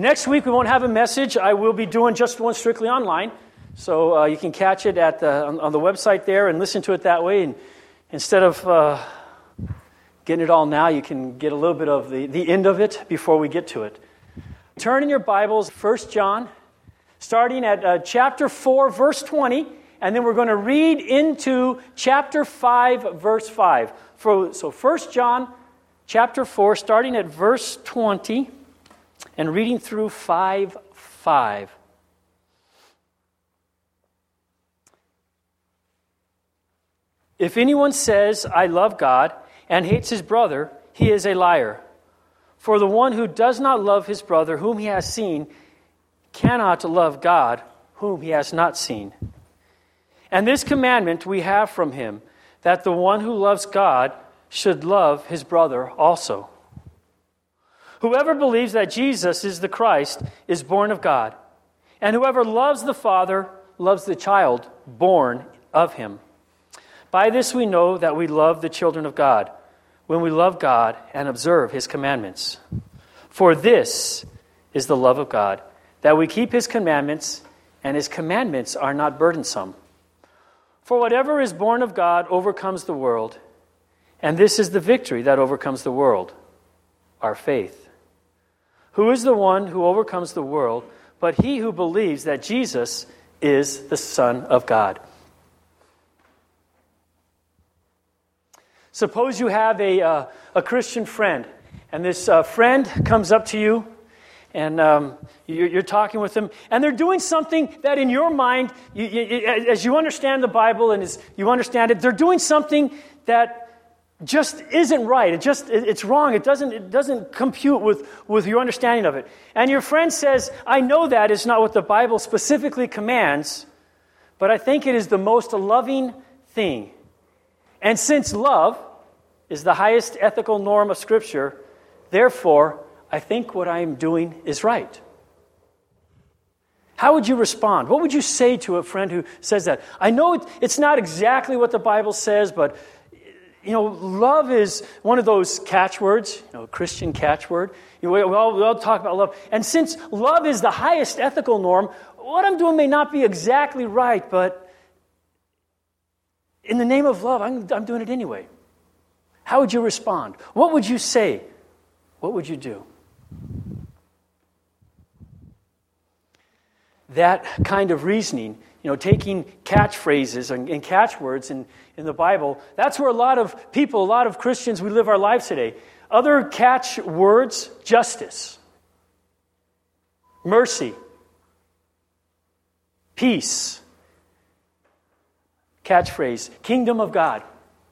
Next week we won't have a message. I will be doing just one strictly online. So you can catch it on the website there and listen to it that way. And instead of getting it all now, you can get a little bit of the end of it before we get to it. Turn in your Bibles, 1 John, starting at chapter 4, verse 20, and then we're going to read into chapter 5, verse 5. So 1 John, chapter 4, starting at verse 20, and reading through 5:5. If anyone says, I love God, and hates his brother, he is a liar. For the one who does not love his brother whom he has seen cannot love God whom he has not seen. And this commandment we have from him, that the one who loves God should love his brother also. Whoever believes that Jesus is the Christ is born of God, and whoever loves the Father loves the child born of him. By this we know that we love the children of God, when we love God and observe his commandments. For this is the love of God, that we keep his commandments, and his commandments are not burdensome. For whatever is born of God overcomes the world, and this is the victory that overcomes the world, our faith. Who is the one who overcomes the world, but he who believes that Jesus is the Son of God? Suppose you have a Christian friend, and this friend comes up to you, and you're talking with them, and they're doing something that in your mind, as you understand the Bible and as you understand it, they're doing something that just isn't right. It's wrong. It doesn't compute with your understanding of it. And your friend says, I know that is not what the Bible specifically commands, but I think it is the most loving thing. And since love is the highest ethical norm of Scripture, therefore, I think what I am doing is right. How would you respond? What would you say to a friend who says that? I know it's not exactly what the Bible says, but love is one of those catchwords, Christian catchword. We all talk about love. And since love is the highest ethical norm, what I'm doing may not be exactly right, but in the name of love, I'm doing it anyway. How would you respond? What would you say? What would you do? That kind of reasoning, taking catchphrases and catchwords in the Bible, that's where a lot of people, a lot of Christians, we live our lives today. Other catchwords, justice, mercy, peace. Catchphrase, kingdom of God.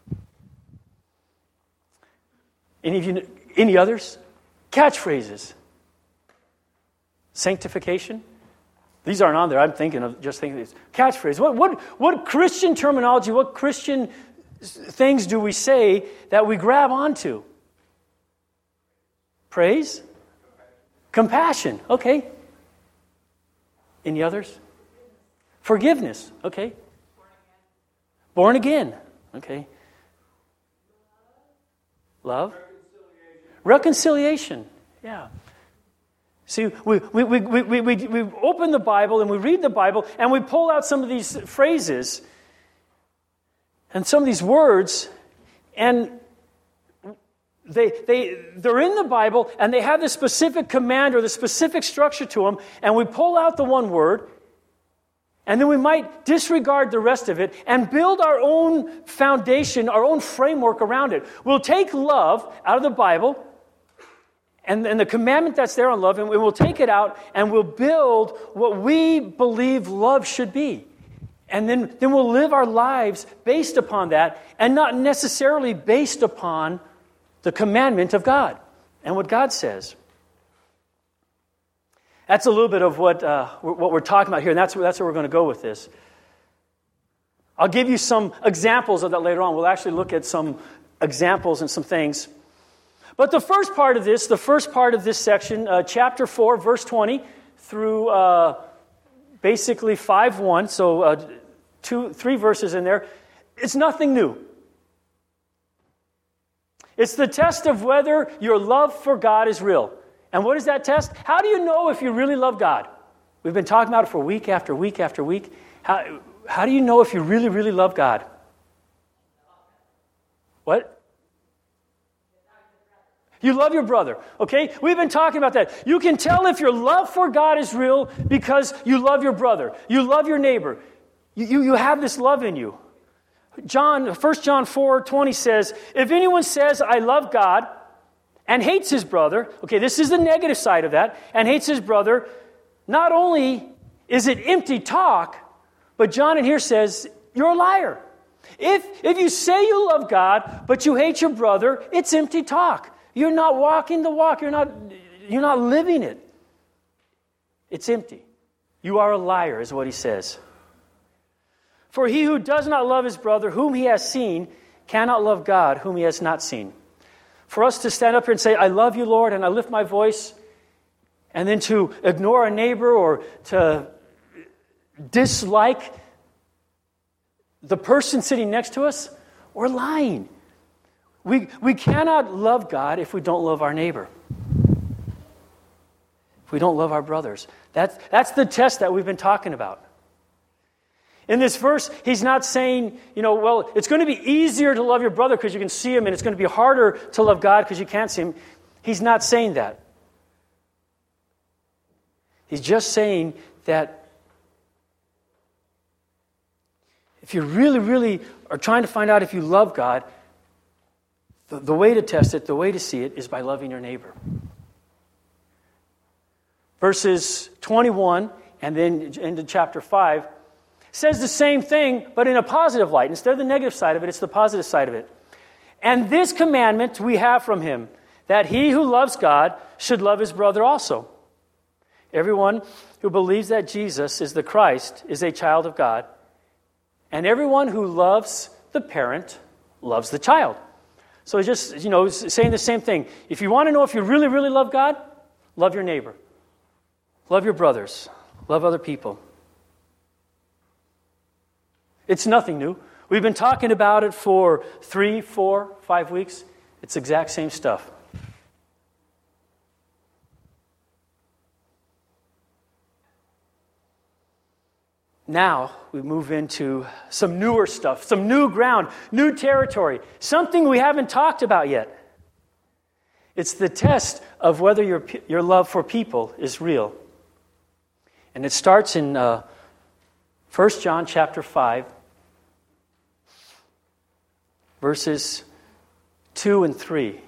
Any others? Catchphrases. Sanctification. These aren't on there. I'm thinking of these. Catchphrase. What Christian terminology, what Christian things do we say that we grab onto? Praise? Compassion. Okay. Any others? Forgiveness. Okay. Born again. Okay. Love. Reconciliation. Yeah. See, we open the Bible and we read the Bible and we pull out some of these phrases and some of these words, and they're in the Bible and they have the specific command or the specific structure to them, and we pull out the one word. And then we might disregard the rest of it and build our own foundation, our own framework around it. We'll take love out of the Bible and the commandment that's there on love, and we'll take it out and we'll build what we believe love should be. And then we'll live our lives based upon that and not necessarily based upon the commandment of God and what God says. That's a little bit of what we're talking about here, and that's where we're going to go with this. I'll give you some examples of that later on. We'll actually look at some examples and some things. But the first part of this section, chapter 4, verse 20, through basically 5:1, so 3 verses in there, it's nothing new. It's the test of whether your love for God is real. And what is that test? How do you know if you really love God? We've been talking about it for week after week after week. How do you know if you really, really love God? What? You love your brother, okay? We've been talking about that. You can tell if your love for God is real because you love your brother. You love your neighbor. You have this love in you. 1 John 4:20 says, if anyone says, I love God, and hates his brother, okay, this is the negative side of that, and hates his brother, not only is it empty talk, but John in here says, you're a liar. If you say you love God, but you hate your brother, it's empty talk. You're not walking the walk. You're not living it. It's empty. You are a liar, is what he says. For he who does not love his brother, whom he has seen, cannot love God, whom he has not seen. For us to stand up here and say, I love you, Lord, and I lift my voice, and then to ignore a neighbor or to dislike the person sitting next to us, we're lying. We cannot love God if we don't love our neighbor. If we don't love our brothers. That's the test that we've been talking about. In this verse, he's not saying, well, it's going to be easier to love your brother because you can see him, and it's going to be harder to love God because you can't see him. He's not saying that. He's just saying that if you really, really are trying to find out if you love God, the way to test it, the way to see it, is by loving your neighbor. Verses 21 and then into chapter 5 says the same thing, but in a positive light. Instead of the negative side of it, it's the positive side of it. And this commandment we have from him, that he who loves God should love his brother also. Everyone who believes that Jesus is the Christ is a child of God, and everyone who loves the parent loves the child. So it's just, saying the same thing. If you want to know if you really, really love God, love your neighbor. Love your brothers. Love other people. It's nothing new. We've been talking about it for 3, 4, 5 weeks. It's the exact same stuff. Now we move into some newer stuff, some new ground, new territory, something we haven't talked about yet. It's the test of whether your love for people is real. And it starts in 1 John chapter 5, verses 2 and 3. It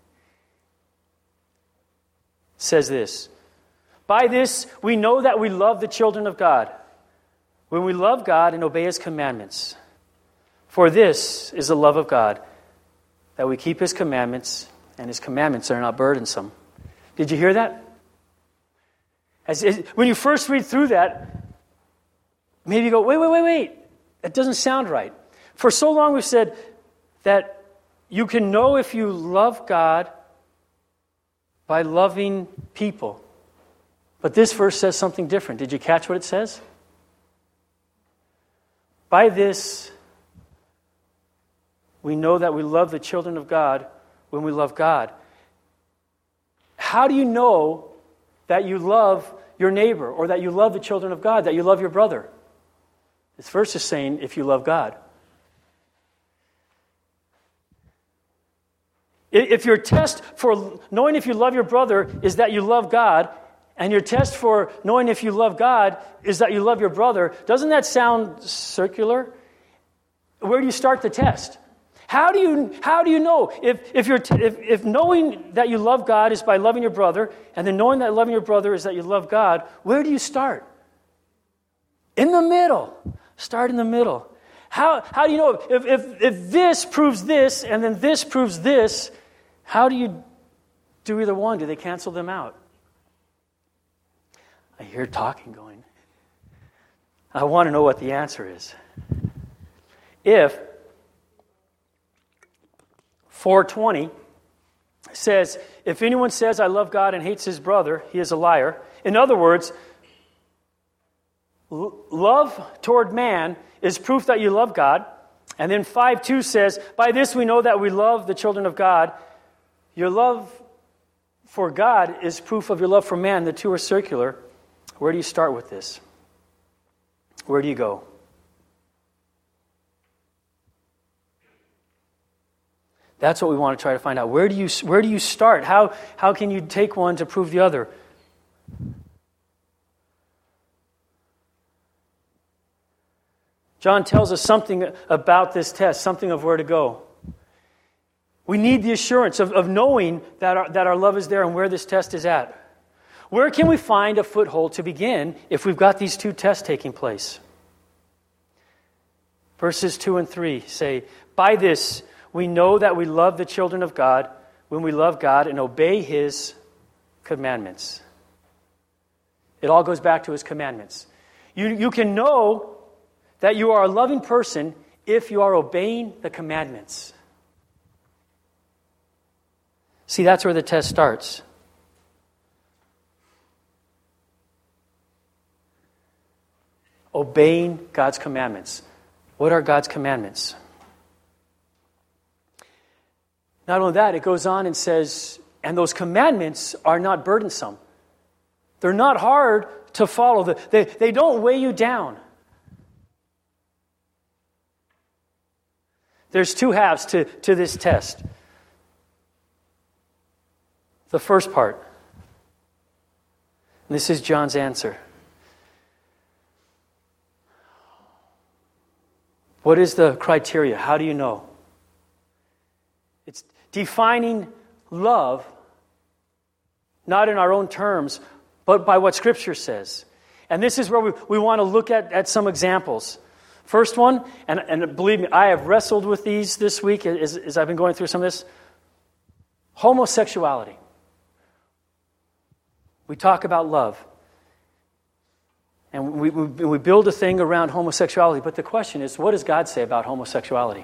says this, by this we know that we love the children of God, when we love God and obey his commandments. For this is the love of God, that we keep his commandments, and his commandments are not burdensome. Did you hear that? When you first read through that, maybe you go, wait. That doesn't sound right. For so long we've said that you can know if you love God by loving people. But this verse says something different. Did you catch what it says? By this, we know that we love the children of God when we love God. How do you know that you love your neighbor or that you love the children of God, that you love your brother? This verse is saying if you love God. If your test for knowing if you love your brother is that you love God, and your test for knowing if you love God is that you love your brother, doesn't that sound circular? Where do you start the test? How do you know if knowing that you love God is by loving your brother, and then knowing that loving your brother is that you love God? Where do you start? In the middle. Start in the middle. How do you know if this proves this and then this proves this? How do you do either one? Do they cancel them out? I hear talking going. I want to know what the answer is. If 4:20 says, if anyone says, I love God and hates his brother, he is a liar. In other words, love toward man is proof that you love God. And then 5:2 says, by this we know that we love the children of God. Your love for God is proof of your love for man. The two are circular. Where do you start with this? Where do you go? That's what we want to try to find out. Where do you start? How can you take one to prove the other? John tells us something about this test, something of where to go. We need the assurance of knowing that our love is there and where this test is at. Where can we find a foothold to begin if we've got these two tests taking place? Verses 2 and 3 say, "By this we know that we love the children of God when we love God and obey His commandments." It all goes back to His commandments. You can know that you are a loving person if you are obeying the commandments. See, that's where the test starts. Obeying God's commandments. What are God's commandments? Not only that, it goes on and says, and those commandments are not burdensome. They're not hard to follow. They don't weigh you down. There's two halves to this test. The first part, and this is John's answer. What is the criteria? How do you know? It's defining love, not in our own terms, but by what Scripture says. And this is where we want to look at some examples. First one, and believe me, I have wrestled with these this week as I've been going through some of this. Homosexuality. We talk about love. And we build a thing around homosexuality. But the question is, what does God say about homosexuality?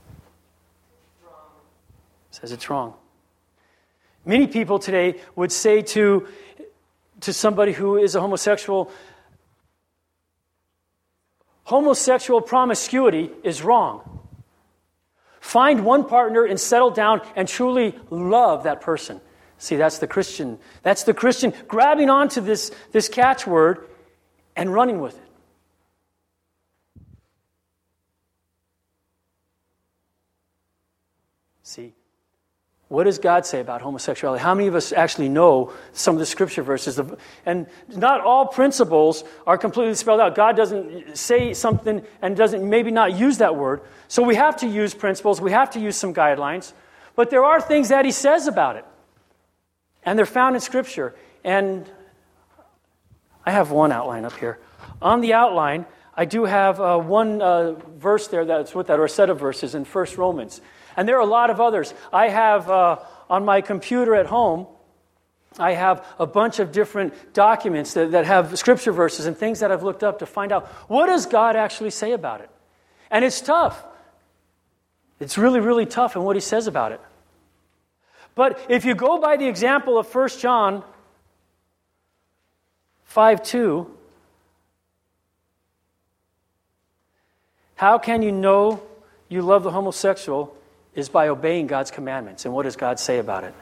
Says it's wrong. Many people today would say to somebody who is a homosexual, homosexual promiscuity is wrong. Find one partner and settle down and truly love that person. See, that's the Christian. That's the Christian grabbing onto this catchword and running with it. See, what does God say about homosexuality? How many of us actually know some of the Scripture verses? And not all principles are completely spelled out. God doesn't say something and doesn't maybe not use that word. So we have to use principles. We have to use some guidelines. But there are things that He says about it. And they're found in Scripture. And I have one outline up here. On the outline, I do have one verse there that's with that, or a set of verses in 1 Romans. And there are a lot of others. I have, on my computer at home, I have a bunch of different documents that have Scripture verses and things that I've looked up to find out, what does God actually say about it? And it's tough. It's really, really tough in what He says about it. But if you go by the example of 1 John 5:2, how can you know you love the homosexual is by obeying God's commandments. And what does God say about it?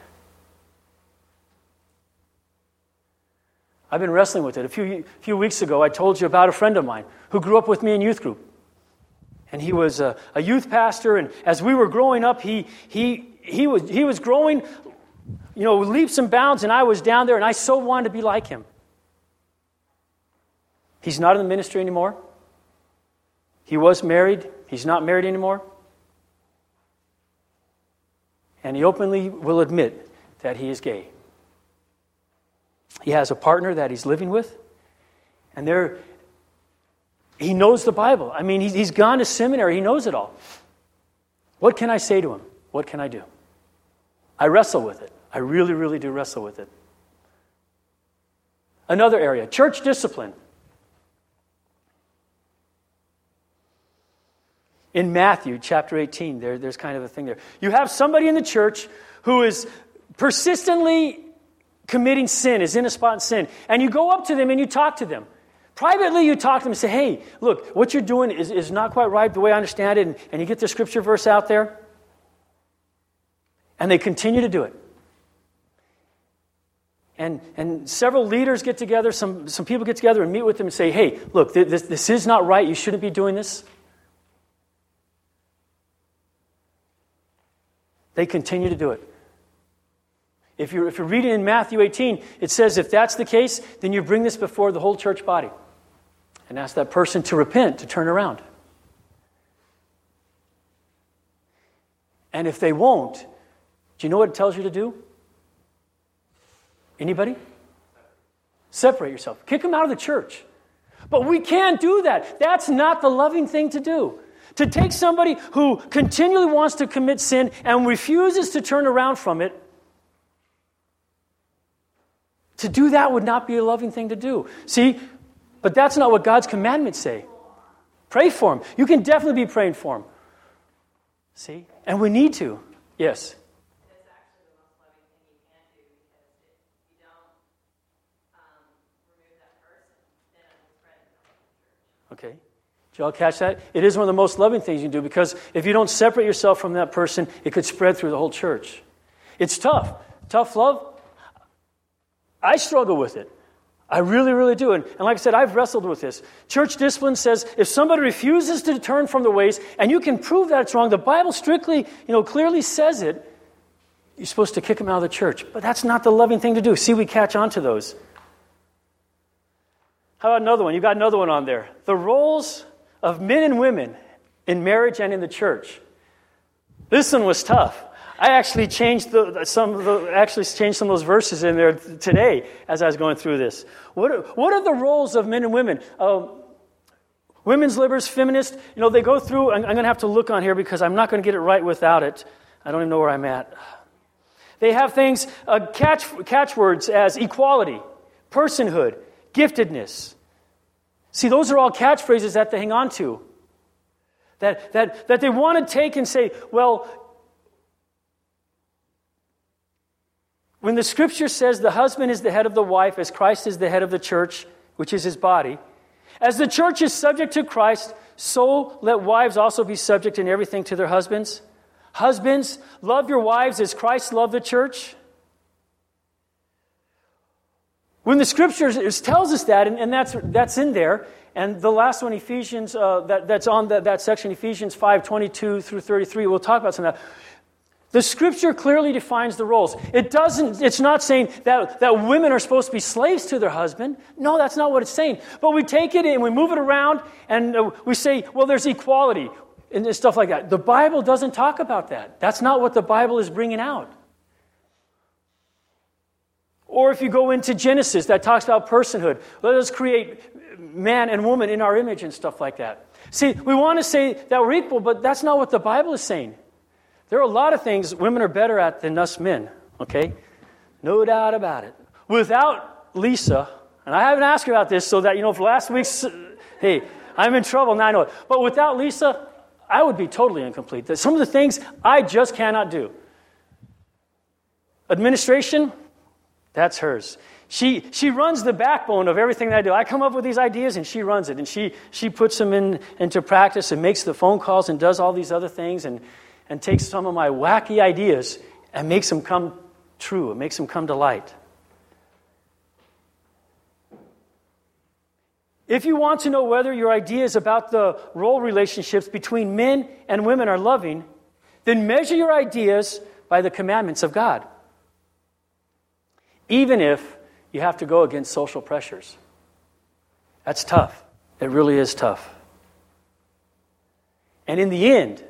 I've been wrestling with it. A few weeks ago, I told you about a friend of mine who grew up with me in youth group. And he was a youth pastor, and as we were growing up, he was growing, leaps and bounds, and I was down there, and I so wanted to be like him. He's not in the ministry anymore. He was married. He's not married anymore. And he openly will admit that he is gay. He has a partner that he's living with, and he knows the Bible. I mean, he's gone to seminary. He knows it all. What can I say to him? What can I do? I wrestle with it. I really, really do wrestle with it. Another area, church discipline. In Matthew chapter 18, there's kind of a thing there. You have somebody in the church who is persistently committing sin, is in a spot in sin, and you go up to them and you talk to them. Privately, you talk to them and say, hey, look, what you're doing is not quite right the way I understand it, and you get the Scripture verse out there, and they continue to do it. and several leaders get together, some people get together and meet with them and say, hey, look, this is not right. You shouldn't be doing this. They continue to do it. If you're reading in Matthew 18, it says if that's the case, then you bring this before the whole church body and ask that person to repent, to turn around. And if they won't, do you know what it tells you to do? Anybody? Separate yourself. Kick them out of the church. But we can't do that. That's not the loving thing to do. To take somebody who continually wants to commit sin and refuses to turn around from it, to do that would not be a loving thing to do. See, but that's not what God's commandments say. Pray for him. You can definitely be praying for him. See? And we need to. Yes? That's actually the most loving thing you can do, because if you don't remove that person, then it will spread in the whole church. Okay. Did y'all catch that? It is one of the most loving things you can do, because if you don't separate yourself from that person, it could spread through the whole church. It's tough. Tough love. I struggle with it. I really, really do. And like I said, I've wrestled with this. Church discipline says if somebody refuses to turn from the ways, and you can prove that it's wrong, the Bible strictly, clearly says it, you're supposed to kick them out of the church. But that's not the loving thing to do. See, we catch on to those. How about another one? You got another one on there. The roles of men and women in marriage and in the church. This one was tough. I actually changed some of those verses in there today as I was going through this. What are the roles of men and women? Women's libers, feminists, they go through. I'm going to have to look on here because I'm not going to get it right without it. I don't even know where I'm at. They have things, catchwords as equality, personhood, giftedness. See, those are all catchphrases that they hang on to. That they want to take and say, well, when the Scripture says the husband is the head of the wife as Christ is the head of the church, which is his body, as the church is subject to Christ, so let wives also be subject in everything to their husbands. Husbands, love your wives as Christ loved the church. When the Scripture tells us that, and that's in there, and the last one, Ephesians, that's on that section, Ephesians 5:22 through 33, we'll talk about some of that. The Scripture clearly defines the roles. It's not saying that women are supposed to be slaves to their husband. No, that's not what it's saying. But we take it and we move it around and we say, well, there's equality and stuff like that. The Bible doesn't talk about that. That's not what the Bible is bringing out. Or if you go into Genesis, that talks about personhood. Let us create man and woman in our image and stuff like that. See, we want to say that we're equal, but that's not what the Bible is saying. There are a lot of things women are better at than us men, okay? No doubt about it. Without Lisa, and I haven't asked her about this so that, for last week's, hey, I'm in trouble, now I know it. But without Lisa, I would be totally incomplete. Some of the things I just cannot do. Administration, that's hers. She runs the backbone of everything that I do. I come up with these ideas and she runs it. And she puts them into practice and makes the phone calls and does all these other things and takes some of my wacky ideas and makes them come true. It makes them come to light. If you want to know whether your ideas about the role relationships between men and women are loving, then measure your ideas by the commandments of God, even if you have to go against social pressures. That's tough. It really is tough. And in the end,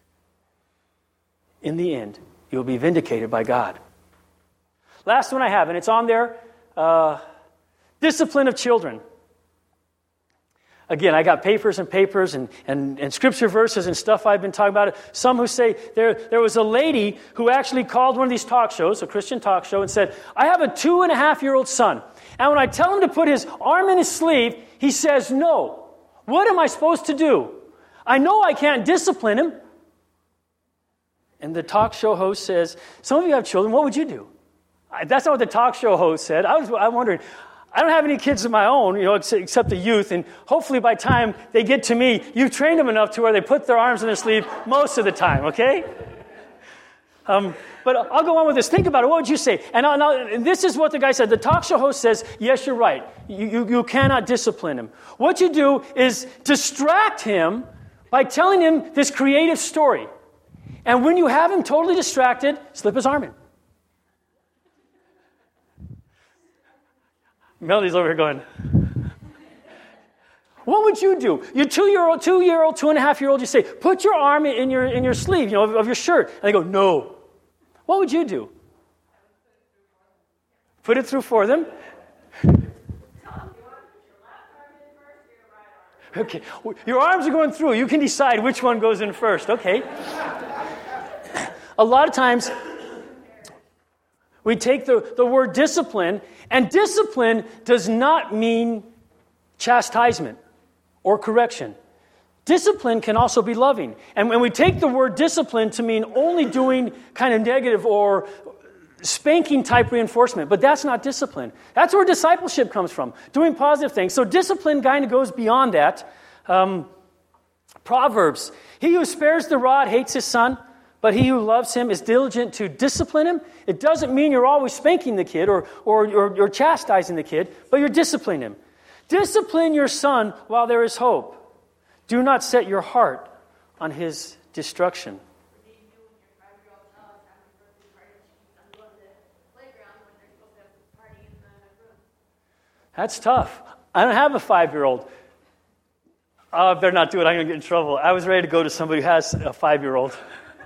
you'll be vindicated by God. Last one I have, and it's on there, discipline of children. Again, I got papers and scripture verses and stuff I've been talking about it. Some who say there was a lady who actually called one of these talk shows, a Christian talk show, and said, I have a 2.5-year-old son, and when I tell him to put his arm in his sleeve, he says no. What am I supposed to do? I know I can't discipline him. And the talk show host says, some of you have children, what would you do? That's not what the talk show host said. I'm wondering, I don't have any kids of my own, except the youth, and hopefully by the time they get to me, you've trained them enough to where they put their arms in their sleeve most of the time, okay? But I'll go on with this. Think about it. What would you say? And this is what the guy said. The talk show host says, yes, you're right. You cannot discipline him. What you do is distract him by telling him this creative story. And when you have him totally distracted, slip his arm in. Melody's over here going, what would you do? Your 2-year-old, 2.5-year-old, you say, put your arm in your sleeve, of your shirt. And they go, no. What would you do? Put it through for them. Okay, your arms are going through. You can decide which one goes in first. Okay. A lot of times, we take the word discipline, and discipline does not mean chastisement or correction. Discipline can also be loving. And when we take the word discipline to mean only doing kind of negative or spanking type reinforcement, but that's not discipline. That's where discipleship comes from, doing positive things. So discipline kind of goes beyond that. Proverbs, he who spares the rod hates his son, but he who loves him is diligent to discipline him. It doesn't mean you're always spanking the kid or chastising the kid, but you're disciplining him. Discipline your son while there is hope. Do not set your heart on his destruction. That's tough. I don't have a 5-year-old. Oh, I better not do it. I'm going to get in trouble. I was ready to go to somebody who has a 5-year-old.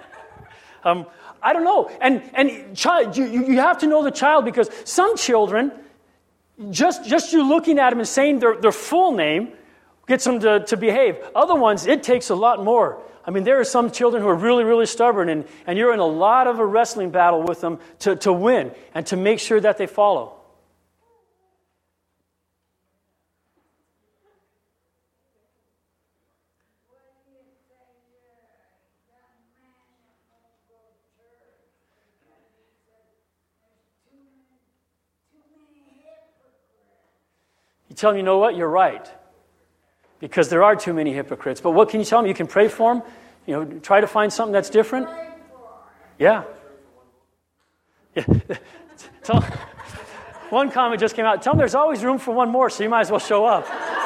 I don't know. And child, you have to know the child, because some children, just you looking at them and saying their full name gets them to behave. Other ones, it takes a lot more. I mean, there are some children who are really, really stubborn, and you're in a lot of a wrestling battle with them to win and to make sure that they follow. You tell them, you know what, you're right. Because there are too many hypocrites. But what can you tell them? You can pray for them. Try to find something that's different. Yeah. One comment just came out. Tell them there's always room for one more, so you might as well show up.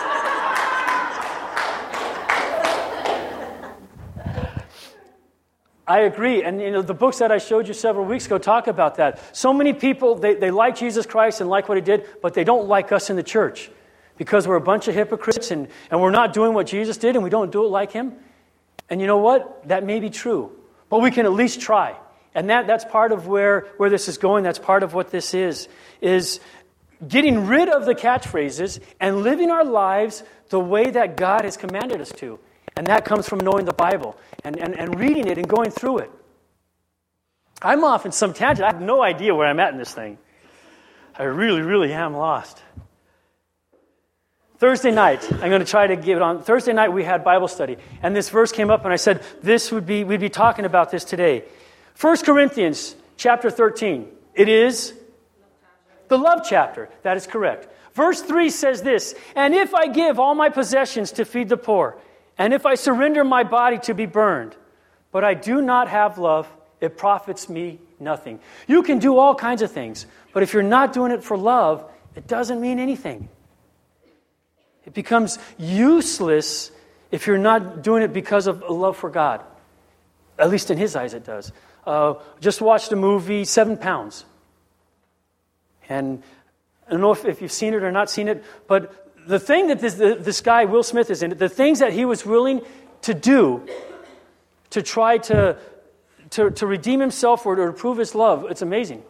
I agree. And the books that I showed you several weeks ago talk about that. So many people, they like Jesus Christ and like what he did, but they don't like us in the church because we're a bunch of hypocrites and we're not doing what Jesus did and we don't do it like him. And you know what? That may be true. But we can at least try. And that's part of where this is going. That's part of what this is getting rid of the catchphrases and living our lives the way that God has commanded us to. And that comes from knowing the Bible and reading it and going through it. I'm off in some tangent. I have no idea where I'm at in this thing. I really, really am lost. Thursday night, I'm going to try to give it on. Thursday night we had Bible study. And this verse came up and I said, we'd be talking about this today. 1 Corinthians chapter 13. It is the love chapter. That is correct. Verse 3 says this, and if I give all my possessions to feed the poor, and if I surrender my body to be burned, but I do not have love, it profits me nothing. You can do all kinds of things, but if you're not doing it for love, it doesn't mean anything. It becomes useless if you're not doing it because of a love for God. At least in his eyes it does. Just watched the movie 7 Pounds. And I don't know if you've seen it or not seen it, but the thing that this guy, Will Smith, is in, the things that he was willing to do to try to redeem himself or to prove his love, it's amazing.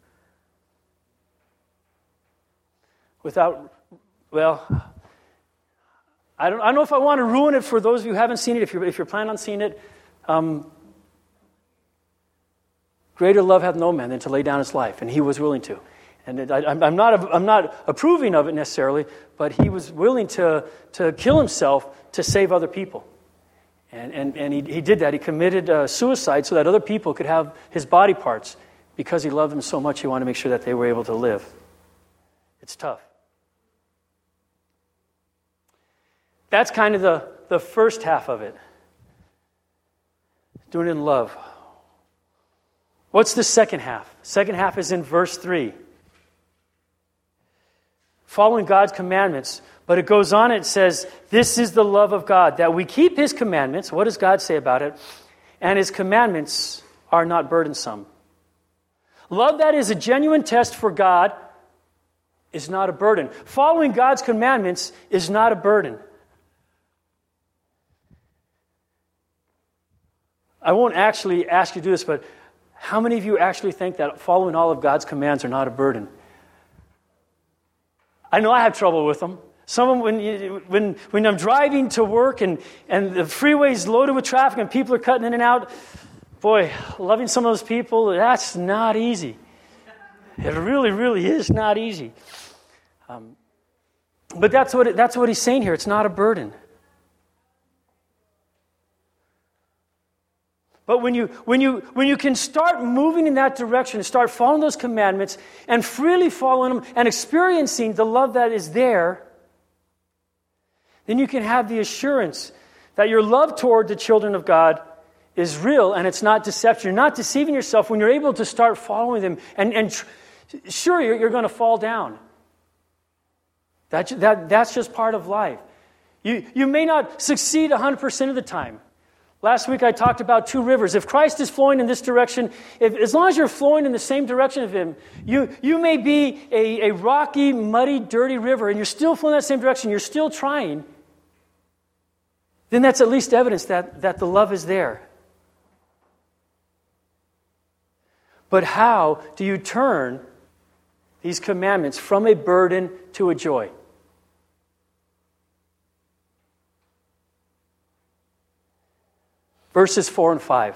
I don't know if I want to ruin it for those of you who haven't seen it. If you're planning on seeing it, greater love hath no man than to lay down his life, and he was willing to. And I'm not approving of it necessarily, but he was willing to kill himself to save other people. And he did that. He committed suicide so that other people could have his body parts. Because he loved them so much, he wanted to make sure that they were able to live. It's tough. That's kind of the first half of it. Doing it in love. What's the second half? Second half is in verse 3. Following God's commandments. But it goes on, it says, this is the love of God, that we keep His commandments. What does God say about it? And His commandments are not burdensome. Love that is a genuine test for God is not a burden. Following God's commandments is not a burden. I won't actually ask you to do this, but how many of you actually think that following all of God's commands are not a burden? I know I have trouble with them. Some of them, when I'm driving to work and the freeway's loaded with traffic and people are cutting in and out, boy, loving some of those people, that's not easy. It really, really is not easy. But that's what he's saying here. It's not a burden. But when you can start moving in that direction, start following those commandments and freely following them and experiencing the love that is there, then you can have the assurance that your love toward the children of God is real and it's not deception. You're not deceiving yourself when you're able to start following them. And sure, you're going to fall down. That's just part of life. You may not succeed 100% of the time. Last week I talked about two rivers. If Christ is flowing in this direction, as long as you're flowing in the same direction of Him, you may be a rocky, muddy, dirty river and you're still flowing in that same direction, you're still trying, then that's at least evidence that the love is there. But how do you turn these commandments from a burden to a joy? Verses 4 and 5.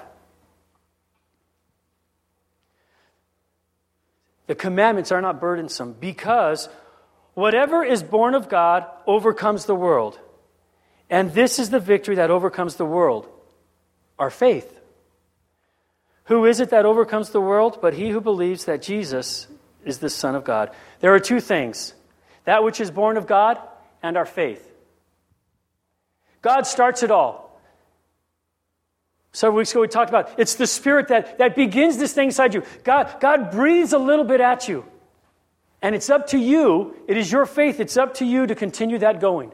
The commandments are not burdensome because whatever is born of God overcomes the world. And this is the victory that overcomes the world, our faith. Who is it that overcomes the world? But he who believes that Jesus is the Son of God. There are two things. That which is born of God and our faith. God starts it all. Several weeks ago we talked about it's the Spirit that begins this thing inside you. God breathes a little bit at you. And it's up to you. It is your faith. It's up to you to continue that going.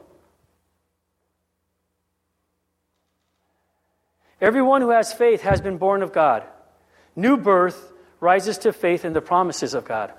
Everyone who has faith has been born of God. New birth rises to faith in the promises of God.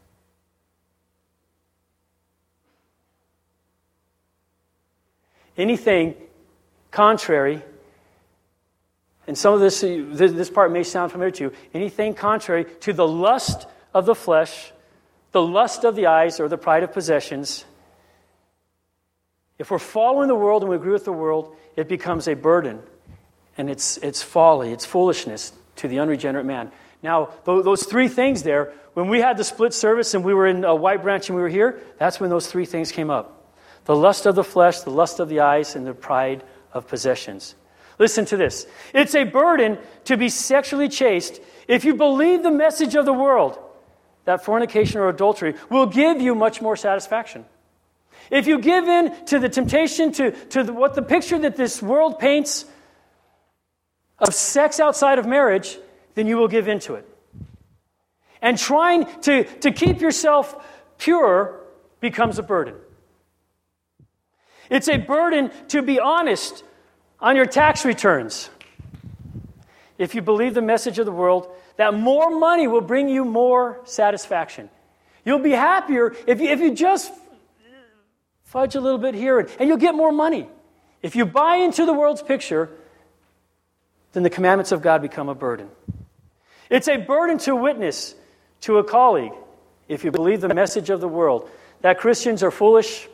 Anything contrary, and some of this part may sound familiar to you, anything contrary to the lust of the flesh, the lust of the eyes, or the pride of possessions, if we're following the world and we agree with the world, it becomes a burden. And it's folly, it's foolishness to the unregenerate man. Now, those three things there, when we had the split service and we were in White Branch and we were here, that's when those three things came up. The lust of the flesh, the lust of the eyes, and the pride of possessions. Listen to this. It's a burden to be sexually chaste if you believe the message of the world that fornication or adultery will give you much more satisfaction. If you give in to the temptation, to what the picture that this world paints of sex outside of marriage, then you will give in to it. And trying to keep yourself pure becomes a burden. It's a burden to be honest on your tax returns. If you believe the message of the world, that more money will bring you more satisfaction. You'll be happier if you just fudge a little bit here and you'll get more money. If you buy into the world's picture, then the commandments of God become a burden. It's a burden to witness to a colleague if you believe the message of the world that Christians are foolish.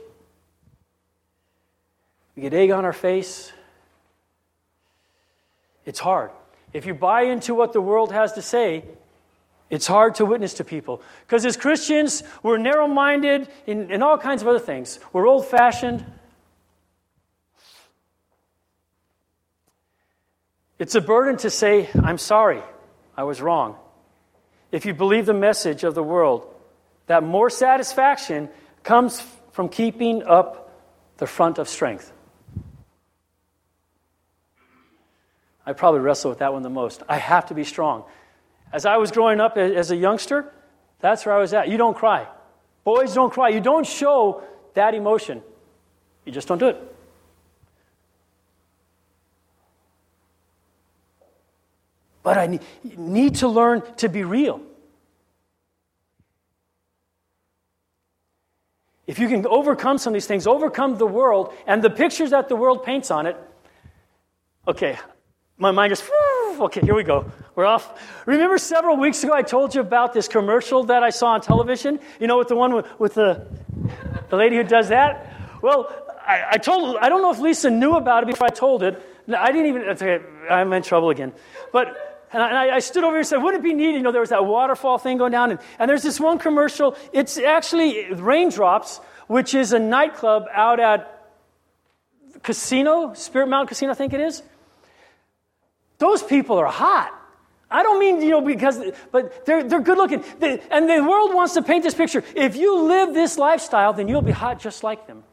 We get egg on our face. It's hard. If you buy into what the world has to say, it's hard to witness to people. Because as Christians, we're narrow-minded in all kinds of other things. We're old-fashioned. It's a burden to say, I'm sorry, I was wrong. If you believe the message of the world, that more satisfaction comes from keeping up the front of strength. I probably wrestle with that one the most. I have to be strong. As I was growing up as a youngster, that's where I was at. You don't cry. Boys don't cry. You don't show that emotion. You just don't do it. But I need to learn to be real. If you can overcome some of these things, overcome the world and the pictures that the world paints on it, okay, my mind just, okay, here we go. We're off. Remember several weeks ago I told you about this commercial that I saw on television? You know, with the one with the lady who does that? Well, I don't know if Lisa knew about it before I told it. I didn't even, okay, I'm in trouble again. But and I stood over here and said, wouldn't it be neat? You know, there was that waterfall thing going down. And there's this one commercial. It's actually Raindrops, which is a nightclub out at Casino, Spirit Mountain Casino, I think it is. Those people are hot. I don't mean, but they're good looking. And the world wants to paint this picture. If you live this lifestyle, then you'll be hot just like them.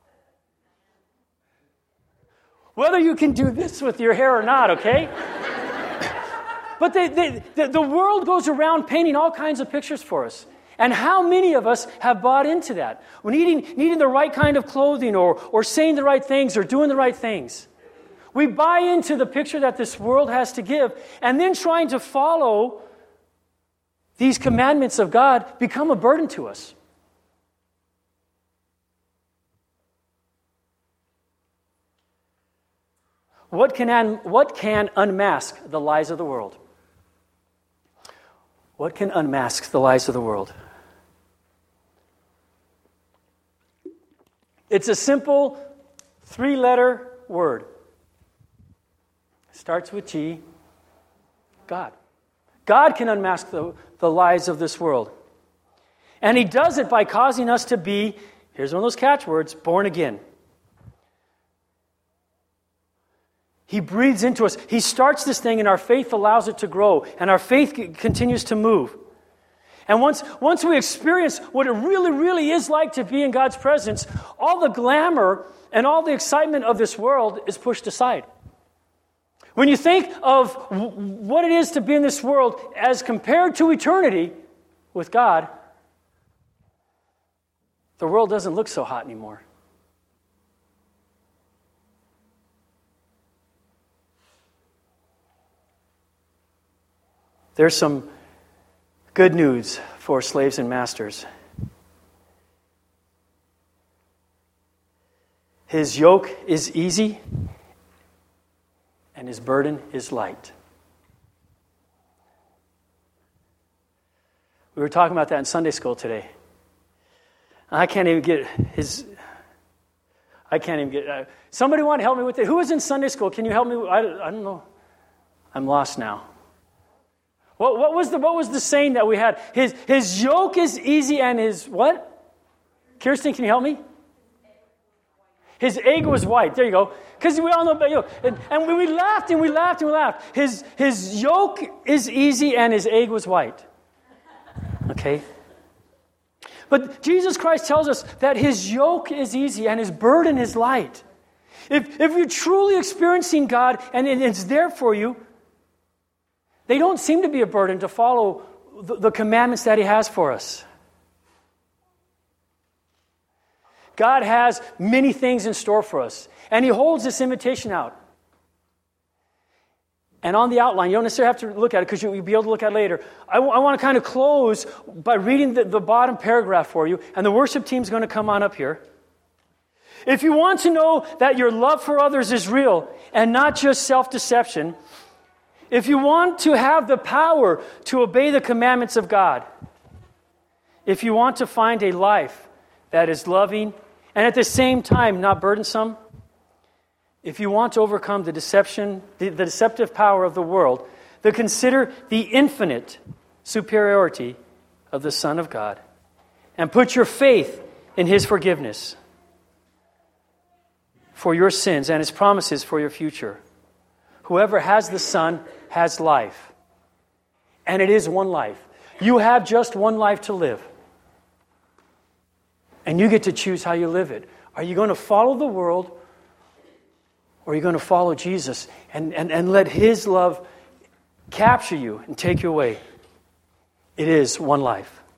Whether you can do this with your hair or not, okay? But the world goes around painting all kinds of pictures for us. And how many of us have bought into that? We're needing the right kind of clothing or saying the right things or doing the right things. We buy into the picture that this world has to give, and then trying to follow these commandments of God become a burden to us. What can unmask the lies of the world? What can unmask the lies of the world? It's a simple 3-letter word. It starts with G. God. God can unmask the lies of this world. And He does it by causing us to be, here's one of those catchwords, born again. He breathes into us. He starts this thing and our faith allows it to grow. And our faith continues to move. And once we experience what it really, really is like to be in God's presence, all the glamour and all the excitement of this world is pushed aside. When you think of what it is to be in this world as compared to eternity with God, the world doesn't look so hot anymore. There's some good news for slaves and masters. His yoke is easy and His burden is light. We were talking about that in Sunday school today. I can't even get somebody want to help me with it? Who was in Sunday school? Can you help me? I don't know. I'm lost now. What was the saying that we had? His yoke is easy and his what? Kirsten, can you help me? His egg was white. There you go. Because we all know about yoke. And we laughed and we laughed and we laughed. His yoke is easy and his egg was white. Okay? But Jesus Christ tells us that His yoke is easy and His burden is light. If you're truly experiencing God and it's there for you, they don't seem to be a burden to follow the commandments that He has for us. God has many things in store for us. And He holds this invitation out. And on the outline, you don't necessarily have to look at it because you'll be able to look at it later. I want to kind of close by reading the bottom paragraph for you. And the worship team's going to come on up here. If you want to know that your love for others is real and not just self-deception, if you want to have the power to obey the commandments of God, if you want to find a life that is loving and at the same time not burdensome, if you want to overcome the deceptive power of the world, then consider the infinite superiority of the Son of God and put your faith in His forgiveness for your sins and His promises for your future. Whoever has the Son has life. And it is one life. You have just one life to live. And you get to choose how you live it. Are you going to follow the world? Or are you going to follow Jesus and let His love capture you and take you away It is one life.